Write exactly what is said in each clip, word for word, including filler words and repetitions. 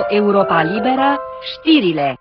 Europa Liberă, știrile.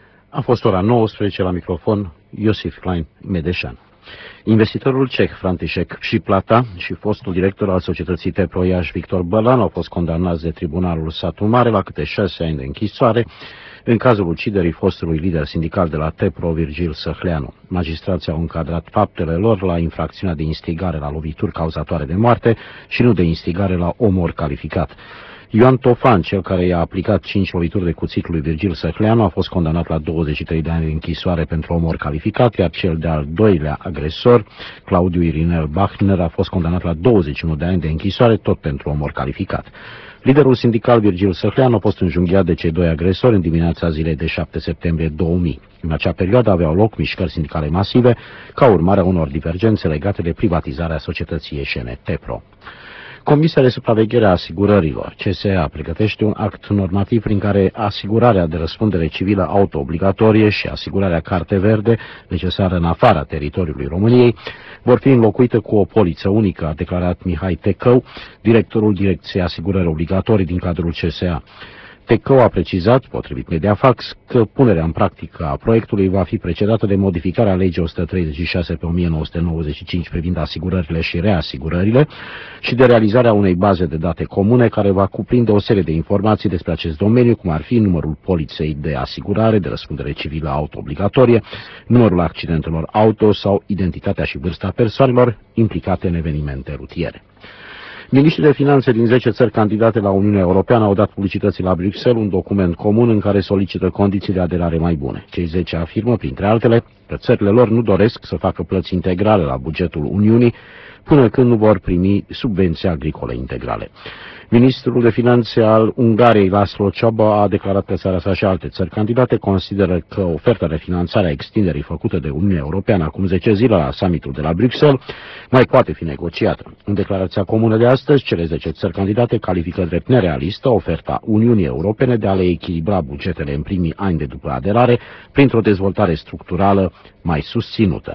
A fost ora nouăsprezece, la microfon Iosif Klein Medeșan. Investitorul ceh František Šiplata și fostul director al societății Tepro Iași Victor Bălan au fost condamnați de Tribunalul Satu Mare la câte șase ani de închisoare în cazul uciderii fostului lider sindical de la Tepro, Virgil Săhleanu. Magistrații au încadrat faptele lor la infracțiunea de instigare la lovituri cauzatoare de moarte și nu de instigare la omor calificat. Ioan Tofan, cel care i-a aplicat cinci lovituri de cuțit lui Virgil Săhleanu, a fost condamnat la douăzeci și trei de ani de închisoare pentru omor calificat, iar cel de-al doilea agresor, Claudiu Irinel Bachner, a fost condamnat la douăzeci și unu de ani de închisoare, tot pentru omor calificat. Liderul sindical Virgil Săhleanu a fost înjunghiat de cei doi agresori în dimineața zilei de șapte septembrie două mii. În acea perioadă aveau loc mișcări sindicale masive, ca urmare a unor divergențe legate de privatizarea societății ieșene Tepro. Comisia de supraveghere a asigurărilor, C S A, pregătește un act normativ prin care asigurarea de răspundere civilă auto-obligatorie și asigurarea carte verde, necesară în afara teritoriului României, vor fi înlocuite cu o poliță unică, a declarat Mihai Tecău, directorul Direcției Asigurări Obligatorii din cadrul C S A. Tecău a precizat, potrivit Mediafax, că punerea în practică a proiectului va fi precedată de modificarea legii o sută treizeci și șase pe o mie nouă sute nouăzeci și cinci privind asigurările și reasigurările și de realizarea unei baze de date comune care va cuprinde o serie de informații despre acest domeniu, cum ar fi numărul poliței de asigurare de răspundere civilă auto-obligatorie, numărul accidentelor auto sau identitatea și vârsta persoanelor implicate în evenimente rutiere. Miniștrii de finanțe din zece țări candidate la Uniunea Europeană au dat publicității la Bruxelles un document comun în care solicită condiții de aderare mai bune. Cei zece afirmă, printre altele, că țările lor nu doresc să facă plăți integrale la bugetul Uniunii până când nu vor primi subvenții agricole integrale. Ministrul de Finanțe al Ungariei, László Csaba, a declarat că țara sa și alte țări candidate consideră că oferta de finanțare a extinderii făcută de Uniunea Europeană acum zece zile la summitul de la Bruxelles mai poate fi negociată. În declarația comună de astăzi, cele zece țări candidate califică drept nerealistă oferta Uniunii Europene de a le echilibra bugetele în primii ani de după aderare printr-o dezvoltare structurală mai susținută.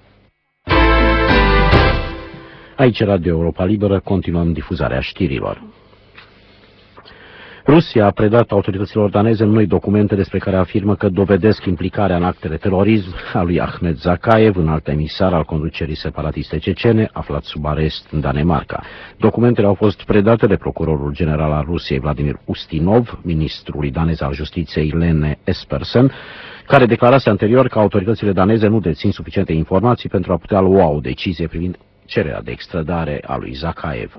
Aici Radio Europa Liberă, continuăm difuzarea știrilor. Rusia a predat autorităților daneze noi documente despre care afirmă că dovedesc implicarea în actele terorism a lui Ahmed Zakaev, înalt emisar al conducerii separatiste cecene, aflat sub arest în Danemarca. Documentele au fost predate de procurorul general al Rusiei, Vladimir Ustinov, ministrului danez al justiției, Lene Espersen, care declarase anterior că autoritățile daneze nu dețin suficiente informații pentru a putea lua o decizie privind cererea de extradare a lui Zakaev.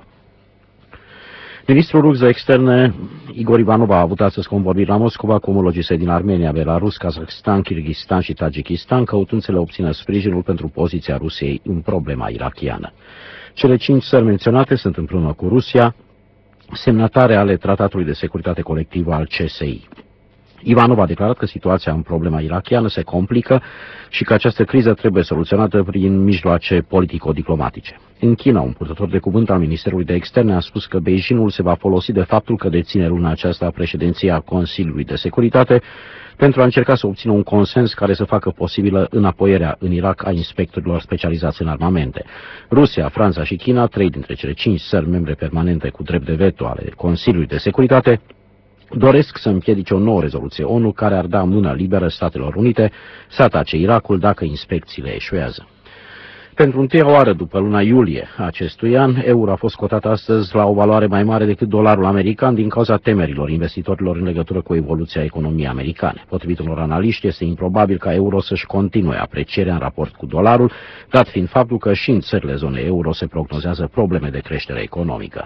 Ministrul rus de externe, Igor Ivanov, a avut astăzi convorbiri la Moscova cu omologii săi din Armenia, Belarus, Kazahstan, Kirghistan și Tajikistan, căutând să le obțină sprijinul pentru poziția Rusiei în problema irakiană. Cele cinci țări menționate sunt împreună cu Rusia semnatare ale Tratatului de Securitate Colectivă al C S I. Ivanov a declarat că situația în problema irakiană se complică și că această criză trebuie soluționată prin mijloace politico-diplomatice. În China, un purtător de cuvânt al Ministerului de Externe a spus că Beijingul se va folosi de faptul că deține luna aceasta președinția Consiliului de Securitate pentru a încerca să obțină un consens care să facă posibilă înapoierea în Irak a inspectorilor specializați în armamente. Rusia, Franța și China, trei dintre cele cinci țări membre permanente cu drept de veto ale Consiliului de Securitate, doresc să împiedice o nouă rezoluție ONU care ar da mână liberă Statelor Unite să atace Irakul dacă inspecțiile eșuează. Pentru întâia oară după luna iulie acestui an, euro a fost cotat astăzi la o valoare mai mare decât dolarul american din cauza temerilor investitorilor în legătură cu evoluția economiei americane. Potrivit unor analiști, este improbabil ca euro să-și continue aprecierea în raport cu dolarul, dat fiind faptul că și în țările zonei euro se prognozează probleme de creștere economică.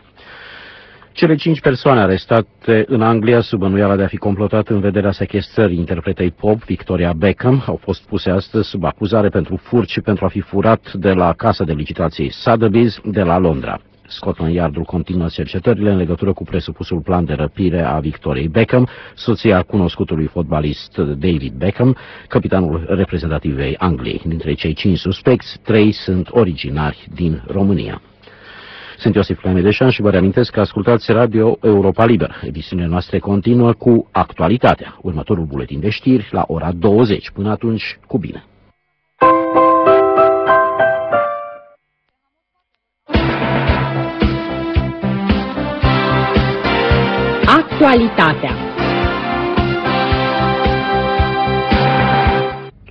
Cele cinci persoane arestate în Anglia sub bănuiala de a fi complotat în vederea sechestrării interpretei pop Victoria Beckham au fost puse astăzi sub acuzare pentru furt și pentru a fi furat de la casa de licitații Sotheby's de la Londra. Scotland Yardul continuă cercetările în legătură cu presupusul plan de răpire a Victoriei Beckham, soția cunoscutului fotbalist David Beckham, capitanul reprezentativei Angliei. Dintre cei cinci suspecți, trei sunt originari din România. Sunt Iosif Klein Medeșan și vă reamintesc că ascultați Radio Europa Liberă. Emisiunea noastră continuă cu actualitatea. Următorul buletin de știri la ora douăzeci. Până atunci, cu bine! Actualitatea.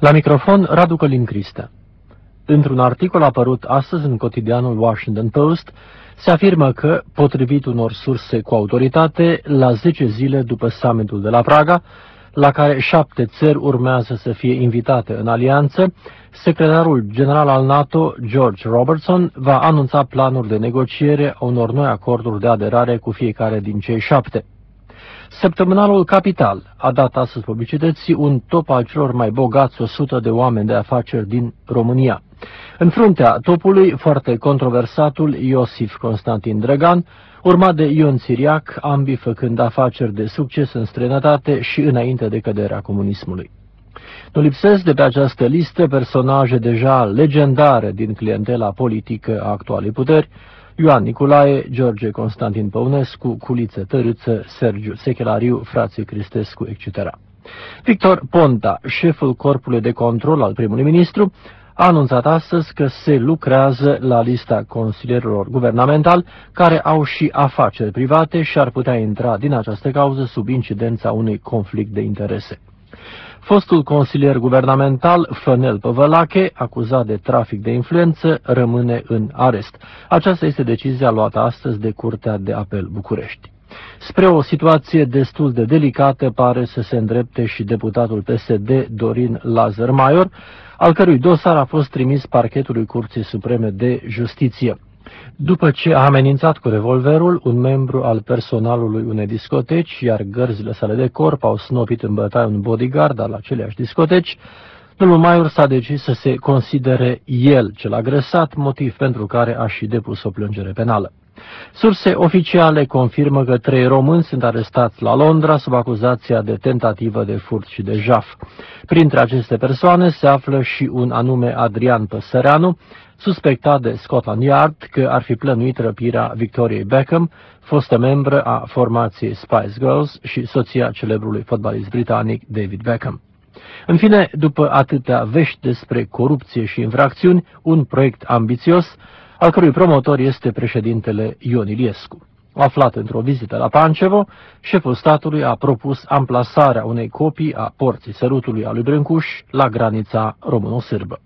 La microfon, Radu Călin Cristea. Într-un articol apărut astăzi în cotidianul Washington Post, se afirmă că, potrivit unor surse cu autoritate, la zece zile după summitul de la Praga, la care șapte țări urmează să fie invitate în alianță, secretarul general al NATO, George Robertson, va anunța planuri de negociere a unor noi acorduri de aderare cu fiecare din cei șapte. Săptămânalul Capital a dat astăzi publicității un top al celor mai bogați o sută de oameni de afaceri din România. În fruntea topului, foarte controversatul Iosif Constantin Drăgan, urmat de Ion Țiriac, ambii făcând afaceri de succes în străinătate și înainte de căderea comunismului. Nu lipsesc de pe această listă personaje deja legendare din clientela politică a actualei puteri: Ioan Nicolae, George Constantin Păunescu, Culiță Tărâță, Sergiu Sechelariu, frații Cristescu, et cetera. Victor Ponta, șeful corpului de control al primului ministru, a anunțat astăzi că se lucrează la lista consilierilor guvernamentali care au și afaceri private și ar putea intra din această cauză sub incidența unui conflict de interese. Fostul consilier guvernamental Fănel Păvălache, acuzat de trafic de influență, rămâne în arest. Aceasta este decizia luată astăzi de Curtea de Apel București. Spre o situație destul de delicată pare să se îndrepte și deputatul P S D Dorin Lazar Maior, al cărui dosar a fost trimis parchetului Curții Supreme de Justiție. După ce a amenințat cu revolverul un membru al personalului unei discoteci, iar gărzile sale de corp au snopit în bătaie un bodyguard al aceleași discoteci, domnul Maior s-a decis să se considere el cel agresat, motiv pentru care a și depus o plângere penală. Surse oficiale confirmă că trei români sunt arestați la Londra sub acuzația de tentativă de furt și de jaf. Printre aceste persoane se află și un anume Adrian Păsăreanu, suspectat de Scotland Yard că ar fi plănuit răpirea Victoriei Beckham, fostă membră a formației Spice Girls și soția celebrului fotbalist britanic David Beckham. În fine, după atâtea vești despre corupție și infracțiuni, un proiect ambițios, al cărui promotor este președintele Ion Iliescu. Aflat într-o vizită la Pancevo, șeful statului a propus amplasarea unei copii a porții sărutului a lui Brâncuș la granița româno-sârbă.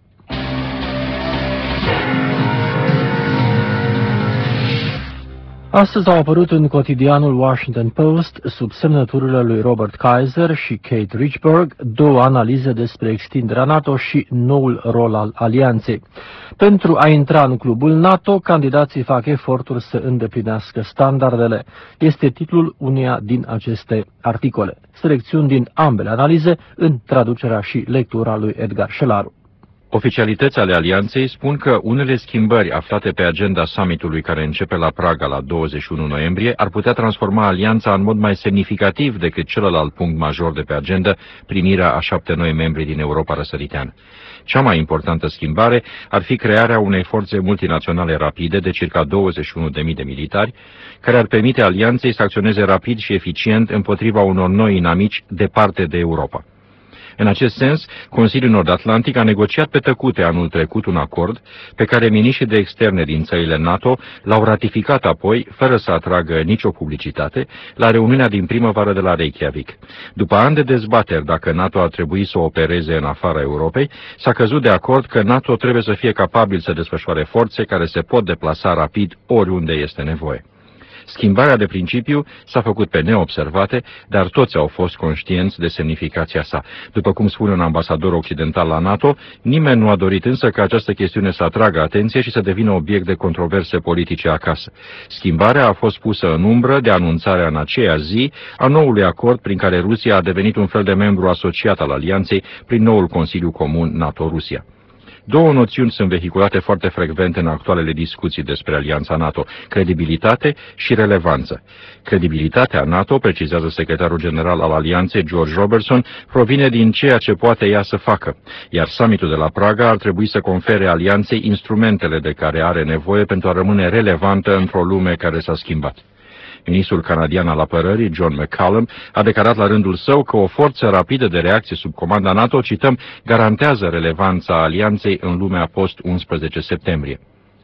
Astăzi au apărut în cotidianul Washington Post, sub semnăturile lui Robert Kaiser și Kate Richburg, două analize despre extinderea NATO și noul rol al alianței. Pentru a intra în clubul NATO, candidații fac eforturi să îndeplinească standardele. Este titlul uneia din aceste articole. Selecțiuni din ambele analize în traducerea și lectura lui Edgar Șelaru. Oficialități ale alianței spun că unele schimbări aflate pe agenda summitului care începe la Praga la douăzeci și unu noiembrie ar putea transforma alianța în mod mai semnificativ decât celălalt punct major de pe agenda, primirea a șapte noi membri din Europa răsăriteană. Cea mai importantă schimbare ar fi crearea unei forțe multinaționale rapide de circa douăzeci și unu de mii de militari, care ar permite alianței să acționeze rapid și eficient împotriva unor noi inamici departe de Europa. În acest sens, Consiliul Nord-Atlantic a negociat pe tăcute anul trecut un acord pe care miniștrii de externe din țările NATO l-au ratificat apoi, fără să atragă nicio publicitate, la reuniunea din primăvară de la Reykjavik. După ani de dezbateri dacă NATO ar trebui să opereze în afara Europei, s-a căzut de acord că NATO trebuie să fie capabil să desfășoare forțe care se pot deplasa rapid oriunde este nevoie. Schimbarea de principiu s-a făcut pe neobservate, dar toți au fost conștienți de semnificația sa. După cum spune un ambasador occidental la NATO, nimeni nu a dorit însă ca această chestiune să atragă atenție și să devină obiect de controverse politice acasă. Schimbarea a fost pusă în umbră de anunțarea în aceea zi a noului acord prin care Rusia a devenit un fel de membru asociat al alianței prin noul Consiliu Comun NATO-Rusia. Două noțiuni sunt vehiculate foarte frecvent în actualele discuții despre Alianța NATO: credibilitate și relevanță. Credibilitatea NATO, precizează secretarul general al Alianței, George Robertson, provine din ceea ce poate ea să facă, iar summitul de la Praga ar trebui să confere Alianței instrumentele de care are nevoie pentru a rămâne relevantă într-o lume care s-a schimbat. Ministrul canadian al apărării, John McCallum, a declarat la rândul său că o forță rapidă de reacție sub comanda NATO, cităm, garantează relevanța alianței în lumea post unsprezece septembrie.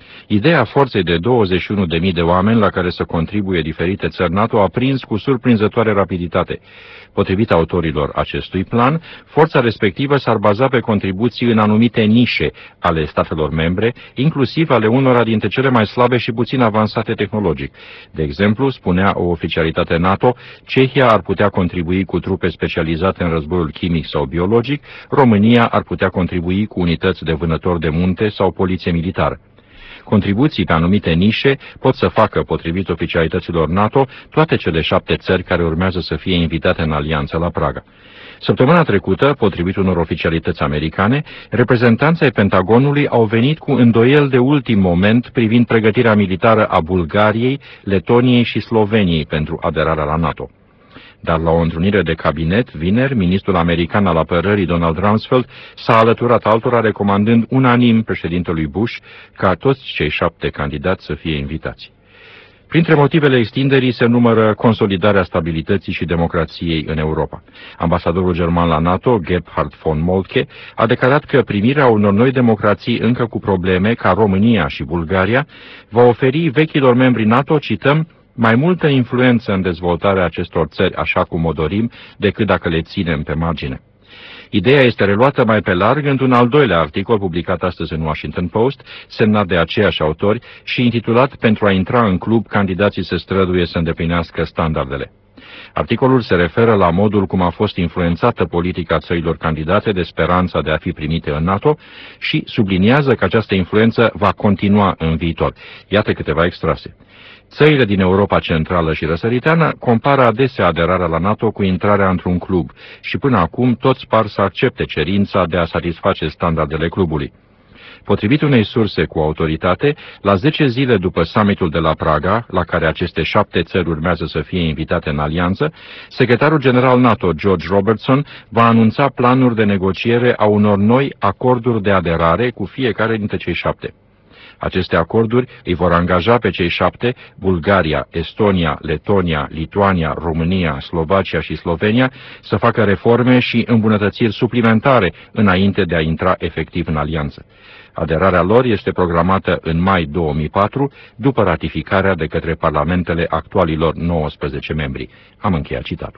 Ideea forței de douăzeci și unu de mii de oameni la care să contribuie diferite țări NATO a prins cu surprinzătoare rapiditate. Potrivit autorilor acestui plan, forța respectivă s-ar baza pe contribuții în anumite nișe ale statelor membre, inclusiv ale unora dintre cele mai slabe și puțin avansate tehnologic. De exemplu, spunea o oficialitate NATO, Cehia ar putea contribui cu trupe specializate în războiul chimic sau biologic, România ar putea contribui cu unități de vânători de munte sau poliție militară. Contribuții pe anumite nișe pot să facă, potrivit oficialităților NATO, toate cele șapte țări care urmează să fie invitate în alianță la Praga. Săptămâna trecută, potrivit unor oficialități americane, reprezentanții Pentagonului au venit cu îndoieli de ultim moment privind pregătirea militară a Bulgariei, Letoniei și Sloveniei pentru aderarea la NATO. Dar la o întrunire de cabinet, vineri, ministrul american al apărării Donald Rumsfeld s-a alăturat altora recomandând unanim președintelui Bush ca toți cei șapte candidați să fie invitați. Printre motivele extinderii se numără consolidarea stabilității și democrației în Europa. Ambasadorul german la NATO, Gebhard von Moltke, a declarat că primirea unor noi democrații încă cu probleme, ca România și Bulgaria, va oferi vechilor membri NATO, cităm, mai multă influență în dezvoltarea acestor țări, așa cum o dorim, decât dacă le ținem pe margine. Ideea este reluată mai pe larg într-un al doilea articol publicat astăzi în Washington Post, semnat de aceiași autori și intitulat "Pentru a intra în club, candidații se străduie să îndeplinească standardele". Articolul se referă la modul cum a fost influențată politica țărilor candidate de speranța de a fi primite în NATO și subliniază că această influență va continua în viitor. Iată câteva extrase. Țările din Europa Centrală și Răsăriteană compară adesea aderarea la NATO cu intrarea într-un club și până acum toți par să accepte cerința de a satisface standardele clubului. Potrivit unei surse cu autoritate, la zece zile după summitul de la Praga, la care aceste șapte țări urmează să fie invitate în alianță, secretarul general NATO George Robertson va anunța planuri de negociere a unor noi acorduri de aderare cu fiecare dintre cei șapte. Aceste acorduri îi vor angaja pe cei șapte, Bulgaria, Estonia, Letonia, Lituania, România, Slovacia și Slovenia, să facă reforme și îmbunătățiri suplimentare înainte de a intra efectiv în alianță. Aderarea lor este programată în mai două mii patru, după ratificarea de către parlamentele actualilor nouăsprezece membri. Am încheiat citatul.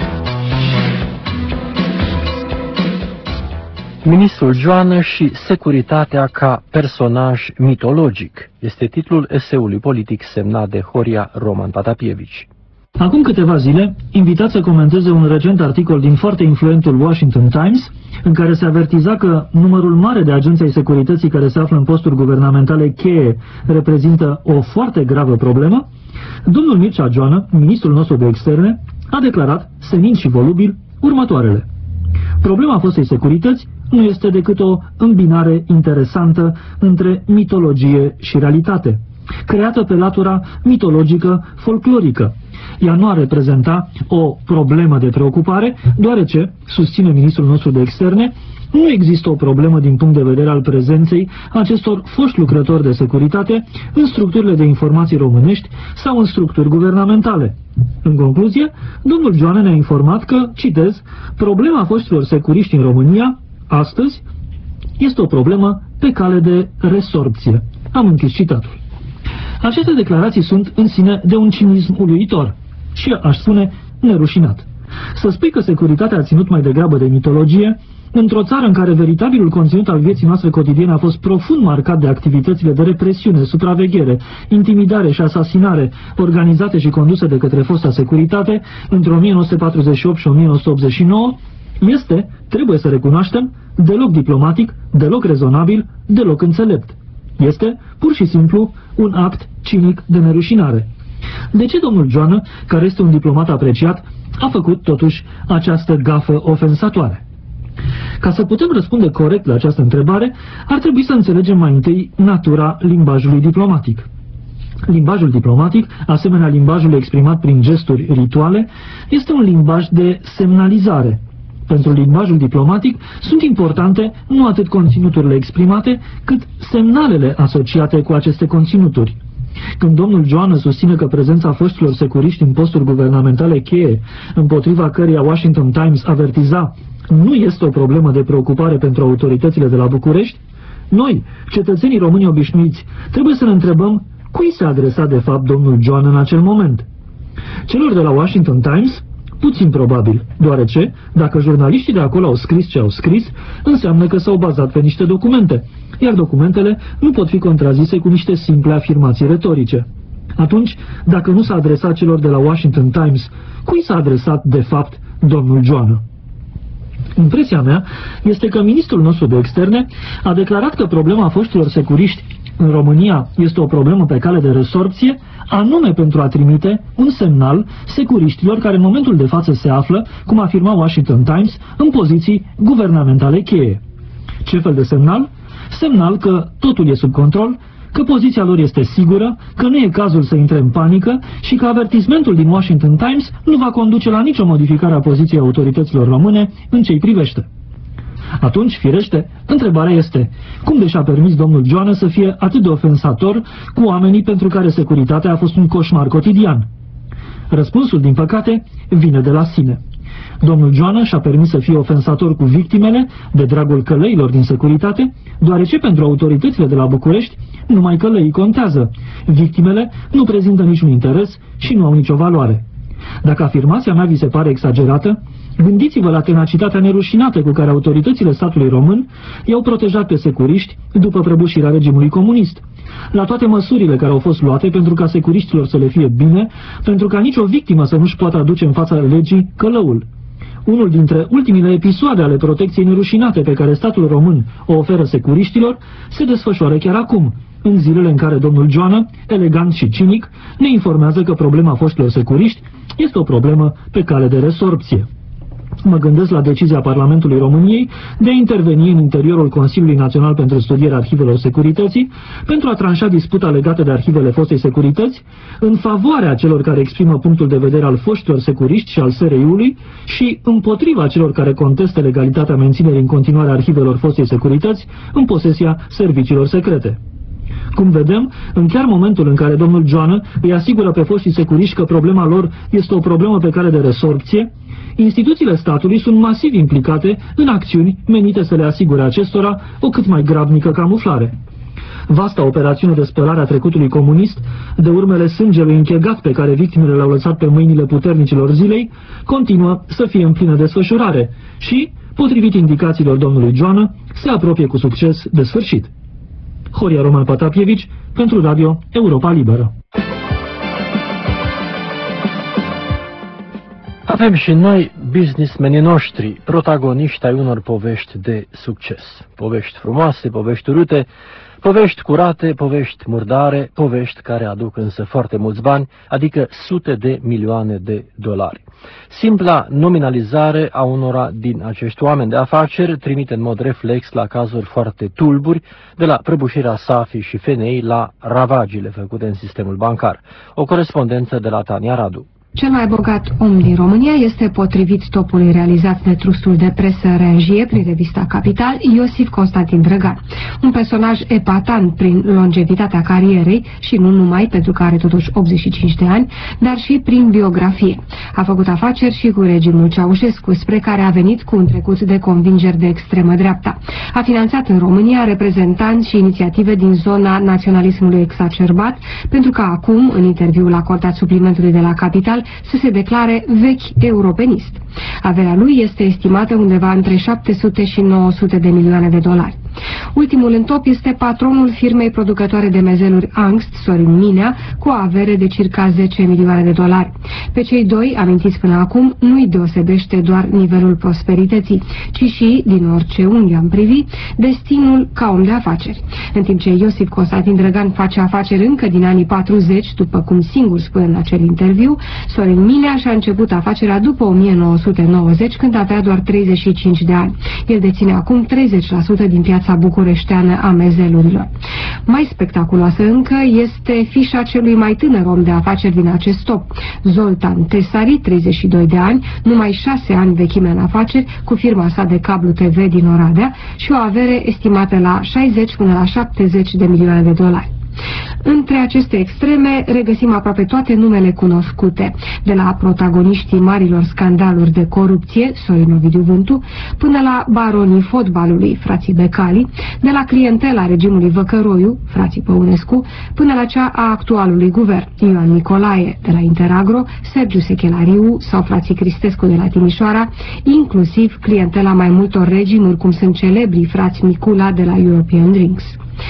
Ministrul Joană și securitatea ca personaj mitologic este titlul eseului politic semnat de Horia Roman Patapievici. Acum câteva zile, invitat să comenteze un recent articol din foarte influentul Washington Times, în care se avertiza că numărul mare de agenți ai securității care se află în posturi guvernamentale cheie reprezintă o foarte gravă problemă, domnul Mircea Joană, ministrul nostru de externe, a declarat, senin și volubil, următoarele. Problema fostei securități nu este decât o îmbinare interesantă între mitologie și realitate, creată pe latura mitologică folclorică. Ea nu ar reprezenta o problemă de preocupare, deoarece, susține ministrul nostru de externe, nu există o problemă din punct de vedere al prezenței acestor foști lucrători de securitate în structurile de informații românești sau în structuri guvernamentale. În concluzie, domnul Joană ne-a informat că, citez, problema foștilor securiști în România, astăzi, este o problemă pe cale de resorpție. Am închis citatul. Aceste declarații sunt în sine de un cinism uluitor și, aș spune, nerușinat. Să spui că securitatea a ținut mai degrabă de mitologie, într-o țară în care veritabilul conținut al vieții noastre cotidiene a fost profund marcat de activitățile de represiune, supraveghere, intimidare și asasinare organizate și conduse de către fosta securitate între o mie nouă sute patruzeci și opt și o mie nouă sute optzeci și nouă, este, trebuie să recunoaștem, deloc diplomatic, deloc rezonabil, deloc înțelept. Este, pur și simplu, un act cinic de nerușinare. De ce domnul Joană, care este un diplomat apreciat, a făcut totuși această gafă ofensatoare? Ca să putem răspunde corect la această întrebare, ar trebui să înțelegem mai întâi natura limbajului diplomatic. Limbajul diplomatic, asemenea limbajului exprimat prin gesturi rituale, este un limbaj de semnalizare. Pentru limbajul diplomatic sunt importante nu atât conținuturile exprimate, cât semnalele asociate cu aceste conținuturi. Când domnul Joană susține că prezența foștilor securiști în posturi guvernamentale cheie, împotriva căreia Washington Times avertiza, nu este o problemă de preocupare pentru autoritățile de la București, Noi, cetățenii români obișnuiți, trebuie să ne întrebăm cui se adresa de fapt domnul Joană în acel moment. Celor de la Washington Times? Puțin probabil, deoarece, dacă jurnaliștii de acolo au scris ce au scris, înseamnă că s-au bazat pe niște documente, iar documentele nu pot fi contrazise cu niște simple afirmații retorice. Atunci, dacă nu s-a adresat celor de la Washington Times, cui s-a adresat de fapt domnul Joană? Impresia mea este că ministrul nostru de externe a declarat că problema foștilor securiști în România este o problemă pe cale de resorpție, anume pentru a trimite un semnal securiștilor care în momentul de față se află, cum afirma Washington Times, în poziții guvernamentale cheie. Ce fel de semnal? Semnal că totul e sub control, că poziția lor este sigură, că nu e cazul să intre în panică și că avertismentul din Washington Times nu va conduce la nicio modificare a poziției autorităților române în ce-i privește. Atunci, firește, întrebarea este, cum de și-a permis domnul Joană să fie atât de ofensator cu oamenii pentru care securitatea a fost un coșmar cotidian? Răspunsul, din păcate, vine de la sine. Domnul Joană și-a permis să fie ofensator cu victimele de dragul călăilor din securitate, deoarece pentru autoritățile de la București numai călăii contează. Victimele nu prezintă niciun interes și nu au nicio valoare. Dacă afirmația mea vi se pare exagerată, gândiți-vă la tenacitatea nerușinată cu care autoritățile statului român i-au protejat pe securiști după prăbușirea regimului comunist, la toate măsurile care au fost luate pentru ca securiștilor să le fie bine, pentru ca nicio victimă să nu-și poată aduce în fața legii călăul. Unul dintre ultimile episoade ale protecției nerușinate pe care statul român o oferă securiștilor se desfășoară chiar acum, în zilele în care domnul Joană, elegant și cinic, ne informează că problema foștilor securiști este o problemă pe cale de resorpție. Mă gândesc la decizia Parlamentului României de a interveni în interiorul Consiliului Național pentru Studierea Arhivelor Securității pentru a tranșa disputa legată de arhivele fostei securități în favoarea celor care exprimă punctul de vedere al foștilor securiști și al S R I-ului și împotriva celor care contestă legalitatea menținerii în continuare a arhivelor fostei securități în posesia serviciilor secrete. Cum vedem, în chiar momentul în care domnul Joană îi asigură pe foștii securiști că problema lor este o problemă pe care de resorpție, instituțiile statului sunt masiv implicate în acțiuni menite să le asigure acestora o cât mai grabnică camuflare. Vasta operațiune de spălare a trecutului comunist, de urmele sângelui închegat pe care victimele le-au lăsat pe mâinile puternicilor zilei, continuă să fie în plină desfășurare și, potrivit indicațiilor domnului Joană, se apropie cu succes de sfârșit. Horia Roman Patapievici, pentru Radio Europa Liberă. Avem și noi businessmenii noștri, protagoniști ai unor povești de succes. Povești frumoase, povești urâte, povești curate, povești murdare, povești care aduc însă foarte mulți bani, adică sute de milioane de dolari. Simpla nominalizare a unora din acești oameni de afaceri trimite în mod reflex la cazuri foarte tulburi, de la prăbușirea S A F I și F N I la ravagile făcute în sistemul bancar. O corespondență de la Tania Radu. Cel mai bogat om din România este, potrivit topului realizat de trustul de presă Rengie prin revista Capital, Iosif Constantin Drăgan. Un personaj epatant prin longevitatea carierei și nu numai, pentru că are totuși optzeci și cinci de ani, dar și prin biografie. A făcut afaceri și cu regimul Ceaușescu, spre care a venit cu un trecut de convingeri de extremă dreapta. A finanțat în România reprezentanți și inițiative din zona naționalismului exacerbat, pentru că acum, în interviul acordat suplimentului de la Capital, să se declare vechi europenist. Averea lui este estimată undeva între șapte sute și nouă sute de milioane de dolari. Ultimul în top este patronul firmei producătoare de mezeluri Angst, Sorin Minea, cu o avere de circa zece milioane de dolari. Pe cei doi, amintiți până acum, nu-i deosebește doar nivelul prosperității, ci și, din orice unghi am privi, destinul ca om de afaceri. În timp ce Iosif Constantin Drăgan face afaceri încă din anii patruzeci, după cum singur spune în acel interviu, Sorin Minea și-a început afacerea după o mie nouă sute nouăzeci, când avea doar treizeci și cinci de ani. El deține acum treizeci la sută din piața bucureșteană a mezelurilor. Mai spectaculoasă încă este fișa celui mai tânăr om de afaceri din acest top, Zoltan Tesari, treizeci și doi de ani, numai șase ani vechime în afaceri, cu firma sa de cablu T V din Oradea și o avere estimată la șaizeci până la șaptezeci de milioane de dolari. Între aceste extreme regăsim aproape toate numele cunoscute, de la protagoniștii marilor scandaluri de corupție, Sorin Ovidiu Vântu, până la baronii fotbalului, frații Becali, de la clientela regimului Văcăroiu, frații Păunescu, până la cea a actualului guvern, Ioan Nicolae, de la Interagro, Sergiu Sechelariu sau frații Cristescu de la Timișoara, inclusiv clientela mai multor regimuri, cum sunt celebrii frați Micula de la European Drinks.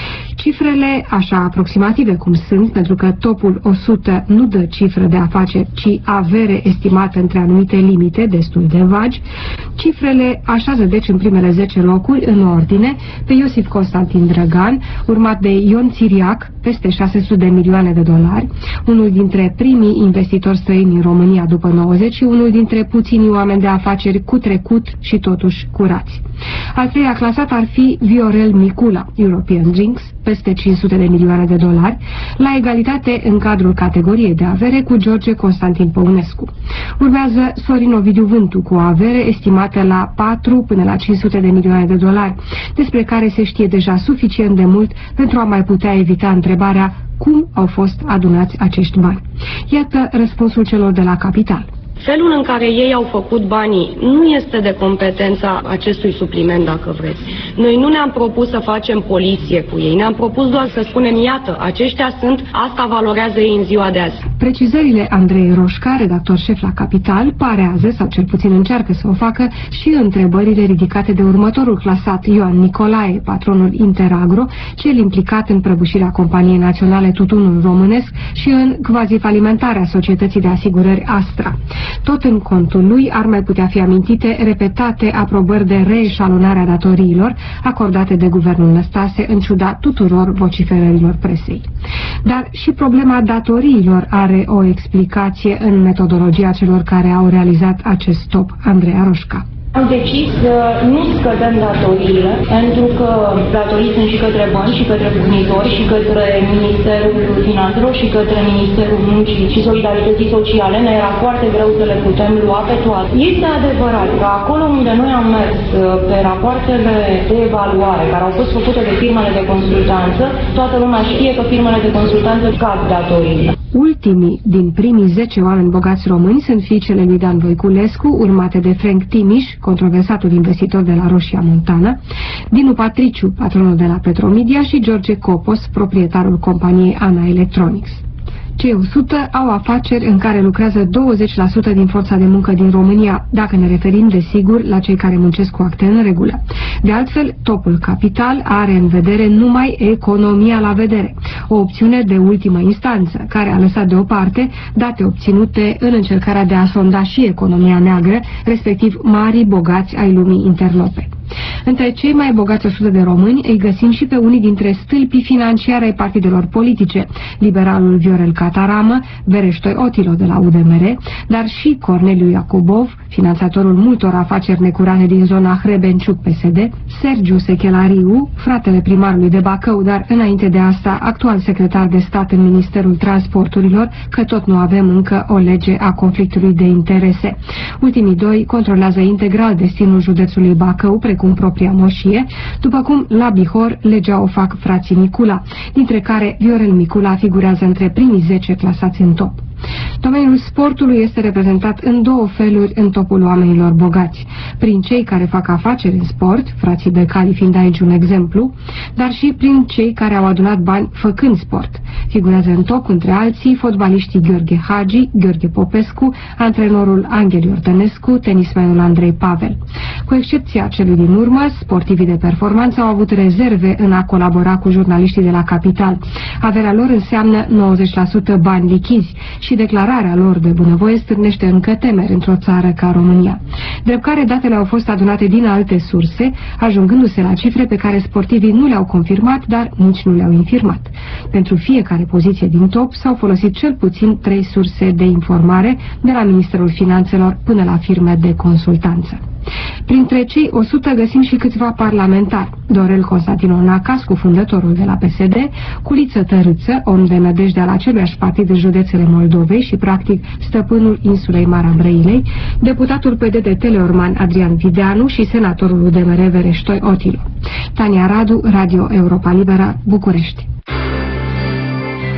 Cifrele, așa aproximative cum sunt, pentru că topul o sută nu dă cifră de afaceri, ci avere estimată între anumite limite, destul de vagi, cifrele așează deci în primele zece locuri, în ordine, pe Iosif Constantin Drăgan, urmat de Ion Țiriac, peste șase sute de milioane de dolari, unul dintre primii investitori străini în România după nouăzeci și unul dintre puținii oameni de afaceri cu trecut și totuși curați. Al treilea clasat ar fi Viorel Micula, European Drinks, peste cinci sute de milioane de dolari, la egalitate în cadrul categoriei de avere cu George Constantin Păunescu. Urmează Sorin Ovidiu Vântu, cu o avere estimată la patru până la cinci sute de milioane de dolari, despre care se știe deja suficient de mult pentru a mai putea evita întrebarea cum au fost adunați acești bani. Iată răspunsul celor de la Capital. Felul în care ei au făcut banii nu este de competența acestui supliment, dacă vreți. Noi nu ne-am propus să facem poliție cu ei, ne-am propus doar să spunem, iată, aceștia sunt, asta valorează ei în ziua de azi. Precizările Andrei Roșca, redactor șef la Capital, parează, sau cel puțin încearcă să o facă, și întrebările ridicate de următorul clasat, Ioan Nicolae, patronul Interagro, cel implicat în prăbușirea companiei naționale Tutunul Românesc și în quasi-falimentarea societății de asigurări Astra. Tot în contul lui ar mai putea fi amintite repetate aprobări de reeșalonare a datoriilor acordate de guvernul Năstase, în ciuda tuturor vociferărilor presei. Dar și problema datoriilor are o explicație în metodologia celor care au realizat acest top, Andreea Roșca. Am decis să nu scădem datoriile, pentru că datorii sunt și către bănci, și către furnitori, și către Ministerul Finanțelor, și către Ministerul Muncii și Solidarității Sociale. Ne era foarte greu să le putem lua pe toate. Este adevărat că acolo unde noi am mers pe rapoartele de evaluare care au fost făcute de firmele de consultanță, toată lumea știe că firmele de consultanță scad datoriile. Ultimii din primii zece oameni bogați români sunt fiicele lui Dan Voiculescu, urmate de Frank Timiș, controversatul investitor de la Roșia Montana, Dinu Patriciu, patronul de la Petromedia, și George Copos, proprietarul companiei Ana Electronics. Cei o sută au afaceri în care lucrează douăzeci la sută din forța de muncă din România, dacă ne referim, desigur, la cei care muncesc cu acte în regulă. De altfel, topul Capital are în vedere numai economia la vedere, o opțiune de ultimă instanță, care a lăsat deoparte date obținute în încercarea de a sonda și economia neagră, respectiv marii bogați ai lumii interlope. Între cei mai bogați o sută de români îi găsim și pe unii dintre stâlpii financiare ai partidelor politice, liberalul Viorel Cataramă, Vereștoi Otilo de la U D M R, dar și Corneliu Iacubov, finanțatorul multor afaceri necurate din zona Hrebenciuc P S D, Sergiu Sechelariu, fratele primarului de Bacău, dar înainte de asta actual secretar de stat în Ministerul Transporturilor, că tot nu avem încă o lege a conflictului de interese. Ultimii doi controlează integral destinul județului Bacău, precum propria moșie, după cum la Bihor legea o fac frații Micula, dintre care Viorel Micula figurează între primii zece clasați în top. Domeniul sportului este reprezentat în două feluri în topul oamenilor bogați, prin cei care fac afaceri în sport, frații Becali fiind aici un exemplu, dar și prin cei care au adunat bani făcând sport. Figurează în top, între alții, fotbaliștii Gheorghe Hagi, Gheorghe Popescu, antrenorul Angel Iordănescu, tenismenul Andrei Pavel. Cu excepția celui din urmă, sportivii de performanță au avut rezerve în a colabora cu jurnaliștii de la Capital. Averea lor înseamnă nouăzeci la sută bani lichizi și declararea lor de bunăvoie stârnește încă temeri într-o țară ca România. Drept care datele au fost adunate din alte surse, ajungându-se la cifre pe care sportivii nu le-au confirmat, dar nici nu le-au infirmat. Pentru fiecare poziție din top s-au folosit cel puțin trei surse de informare, de la Ministerul Finanțelor până la firme de consultanță. Printre cei o sută găsim și câțiva parlamentari: Dorel Constantin Onacas, cufundătorul de la P S D, Culiță Tărâță, om de nădejde al aceluiași partid de județele Moldovei și, practic, stăpânul insulei Marea Brăilei, deputatul P D de Teleorman Adrian Videanu și senatorul U D M R Vereștoi Otilo. Tania Radu, Radio Europa Liberă, București.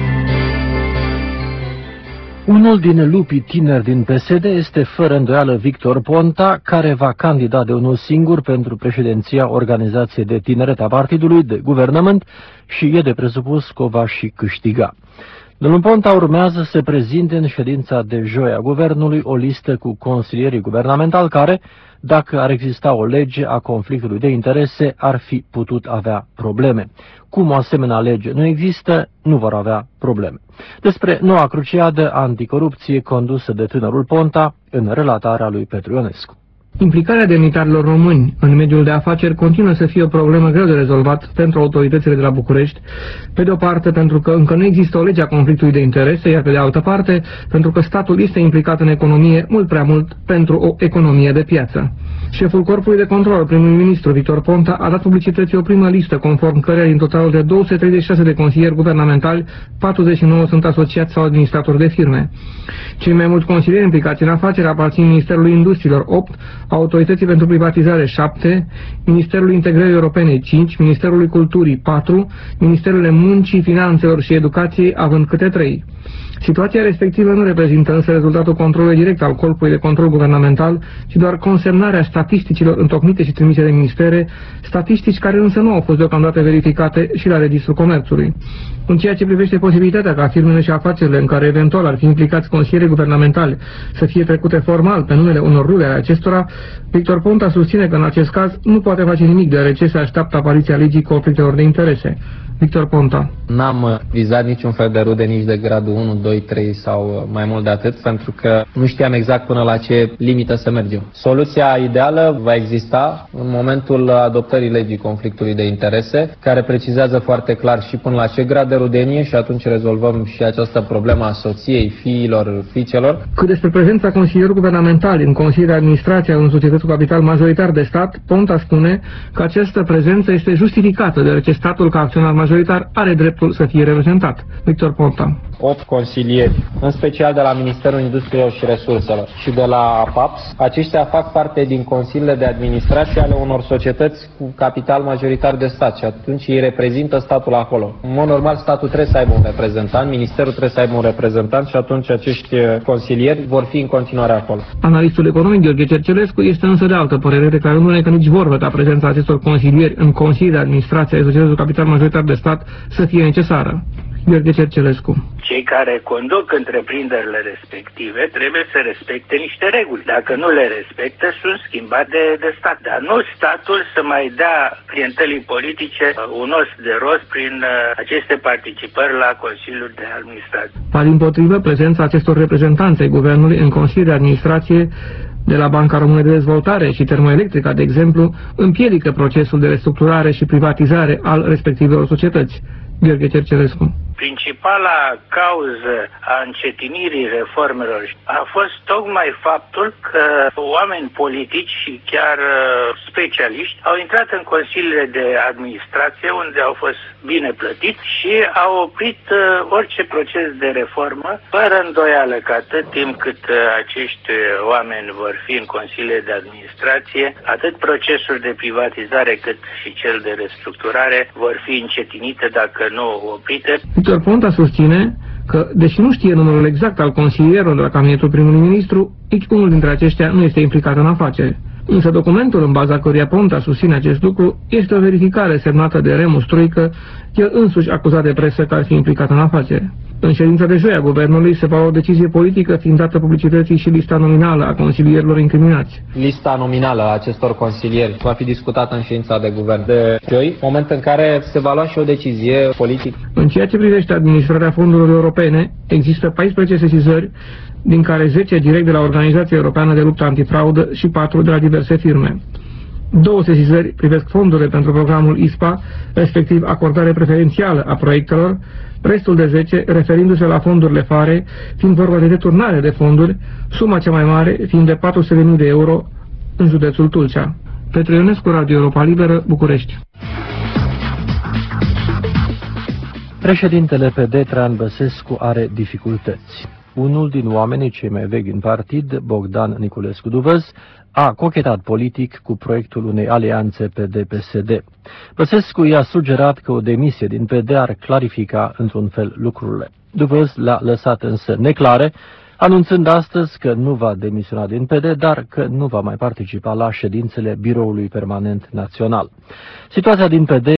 Unul din lupii tineri din P S D este fără îndoială Victor Ponta, care va candida de unul singur pentru președinția Organizației de Tineret a partidului de guvernământ și e de presupus că o va și câștiga. Domnul Ponta urmează să prezinte în ședința de joi a guvernului o listă cu consilierii guvernamentali care, dacă ar exista o lege a conflictului de interese, ar fi putut avea probleme. Cum o asemenea lege nu există, nu vor avea probleme. Despre noua cruciadă anticorupție condusă de tânărul Ponta în relatarea lui Petru Ionescu. Implicarea demnitarilor români în mediul de afaceri continuă să fie o problemă greu de rezolvat pentru autoritățile de la București, pe de o parte pentru că încă nu există o lege a conflictului de interese, iar pe de altă parte pentru că statul este implicat în economie mult prea mult pentru o economie de piață. Șeful Corpului de Control, primul ministru Victor Ponta, a dat publicității o primă listă conform căreia din totalul de două sute treizeci și șase de consilieri guvernamentali, patruzeci și nouă sunt asociați sau administratori de firme. Cei mai mulți consilieri implicați în afaceri aparțin Ministerului Industriilor opt, Autorității pentru Privatizare șapte, Ministerului Integrării Europene cinci, Ministerului Culturii patru, Ministerele Muncii, Finanțelor și Educației având câte trei. Situația respectivă nu reprezintă însă rezultatul controlului direct al Corpului de Control Guvernamental, ci doar consemnarea statisticilor întocmite și trimise de ministere, statistici care însă nu au fost deocamdată verificate și la Registrul Comerțului. În ceea ce privește posibilitatea ca firmele și afacerile în care eventual ar fi implicați consilieri guvernamentali să fie trecute formal pe numele unor rule ale acestora, Victor Ponta susține că în acest caz nu poate face nimic, deoarece se așteaptă apariția legii conflictelor de interese. Victor Ponta. N-am vizat niciun fel de rude, nici de gradul unu, doi, trei sau mai mult de atât, pentru că nu știam exact până la ce limită să mergem. Soluția ideală va exista în momentul adoptării legii conflictului de interese, care precizează foarte clar și până la ce grad de rudenie, și atunci rezolvăm și această problemă a soției, fiilor, fiicelor. Cât despre prezența consilierilor guvernamentali în Consiliul de Administrație în societăți cu capital majoritar de stat, Ponta spune că această prezență este justificată, deoarece statul ca acționar majoritar are dreptul să fie reprezentat. Victor Ponta. opt consilieri, în special de la Ministerul Industriei și Resurselor și de la A P A P S. Aceștia fac parte din consiliile de administrație ale unor societăți cu capital majoritar de stat și atunci ei reprezintă statul acolo. În mod normal, statul trebuie să aibă un reprezentant, ministerul trebuie să aibă un reprezentant și atunci acești consilieri vor fi în continuare acolo. Analistul economic Gheorghe Cercelescu este însă de altă părere, declarându-ne că nici vorbă ca prezența acestor consilieri în Consiliul de Administrație ale societății cu capital majoritar de stat să fie necesară. Gheorghe Cercelescu. Cei care conduc întreprinderile respective trebuie să respecte niște reguli. Dacă nu le respectă, sunt schimbate de, de stat. Dar nu statul să mai dea clientelii politice un os de rost prin uh, aceste participări la Consiliul de Administrație. Mai dimpotrivă, prezența acestor reprezentanți ai Guvernului în Consiliul de Administrație de la Banca Română de Dezvoltare și Termoelectrica, de exemplu, împiedică procesul de restructurare și privatizare al respectivelor societăți. Gheorghe Cercelescu. Principala cauză a încetinirii reformelor a fost tocmai faptul că oameni politici și chiar specialiști au intrat în consiliile de administrație unde au fost bine plătiți și au oprit orice proces de reformă, fără îndoială că atât timp cât acești oameni vor fi în consiliile de administrație, atât procesul de privatizare cât și cel de restructurare vor fi încetinite, dacă nu oprite. Victor Ponta susține că, deși nu știe numărul exact al consilierilor de la cabinetul primului ministru, nici unul dintre aceștia nu este implicat în afaceri. Însă documentul în baza căruia Ponta susține acest lucru este o verificare semnată de Remus Troică, el însuși acuzat de presă că ar fi implicat în afaceri. În ședința de joi a Guvernului se va lua o decizie politică fiind dată publicității și lista nominală a consilierilor incriminați. Lista nominală a acestor consilieri va fi discutată în ședința de guvern de joi, moment în care se va lua și o decizie politică. În ceea ce privește administrarea fondurilor europene, există paisprezece sesizări, din care zece direct de la Organizația Europeană de Luptă Antifraudă și patru de la diverse firme. Două sesizări privesc fondurile pentru programul I S P A, respectiv acordare preferențială a proiectelor, restul de zece referindu-se la fondurile FARE, fiind vorba de deturnare de fonduri, suma cea mai mare fiind de patru sute de mii de euro în județul Tulcea. Petru Ionescu, Radio Europa Liberă, București. Președintele P D, Traian Băsescu, are dificultăți. Unul din oamenii cei mai vechi din partid, Bogdan Niculescu Duvăz, a cochetat politic cu proiectul unei alianțe P D P S D. Băsescu i-a sugerat că o demisie din P D ar clarifica într-un fel lucrurile. Duvăz le-a lăsat însă neclare, anunțând astăzi că nu va demisiona din P D, dar că nu va mai participa la ședințele Biroului Permanent Național. Situația din P D